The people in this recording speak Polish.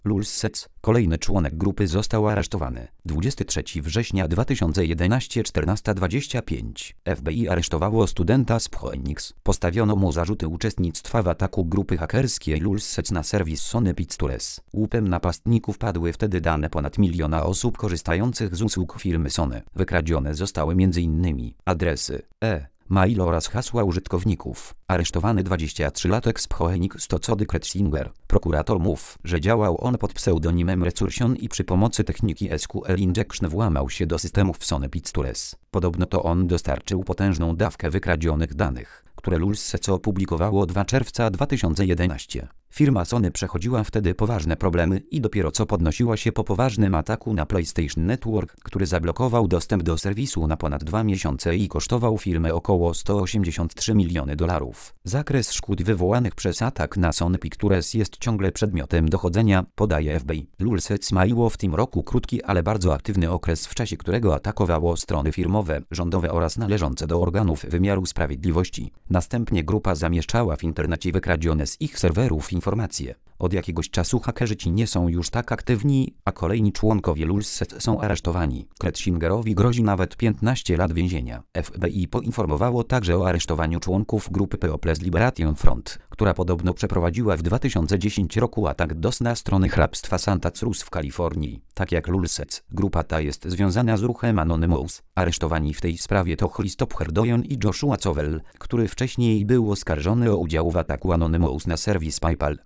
Lulzec, kolejny członek grupy, został aresztowany. 23 września 2011, 14:25. FBI aresztowało studenta z Phoenix. Postawiono mu zarzuty uczestnictwa w ataku grupy hakerskiej Lulzec na serwis Sony Pictures. Łupem napastników padły wtedy dane ponad 1 miliona osób korzystających z usług firmy Sony. Wykradzione zostały m.in. adresy mail oraz hasła użytkowników. Aresztowany 23-latek z Phoenix to Cody Kretzinger. Prokurator mówi, że działał on pod pseudonimem Recursion i przy pomocy techniki SQL Injection włamał się do systemów Sony Pictures. Podobno to on dostarczył potężną dawkę wykradzionych danych, które Lulzec opublikowało 2 czerwca 2011. Firma Sony przechodziła wtedy poważne problemy i dopiero co podnosiła się po poważnym ataku na PlayStation Network, który zablokował dostęp do serwisu na ponad 2 miesiące i kosztował firmę około $183 miliony. Zakres szkód wywołanych przez atak na Sony Pictures jest ciągle przedmiotem dochodzenia, podaje FBI. Lulzec miał w tym roku krótki, ale bardzo aktywny okres, w czasie którego atakowało strony firmowe, rządowe oraz należące do organów wymiaru sprawiedliwości. Następnie grupa zamieszczała w internecie wykradzione z ich serwerów informacje. Od jakiegoś czasu hakerzy ci nie są już tak aktywni, a kolejni członkowie Lulzec są aresztowani. Kretzingerowi grozi nawet 15 lat więzienia. FBI poinformowało także o aresztowaniu członków grupy People's Liberation Front, która podobno przeprowadziła w 2010 roku atak DOS na strony hrabstwa Santa Cruz w Kalifornii. Tak jak Lulzec, grupa ta jest związana z ruchem Anonymous. Aresztowani w tej sprawie to Christopher Doyon i Joshua Covell, który wcześniej był oskarżony o udział w ataku Anonymous na serwis PayPal.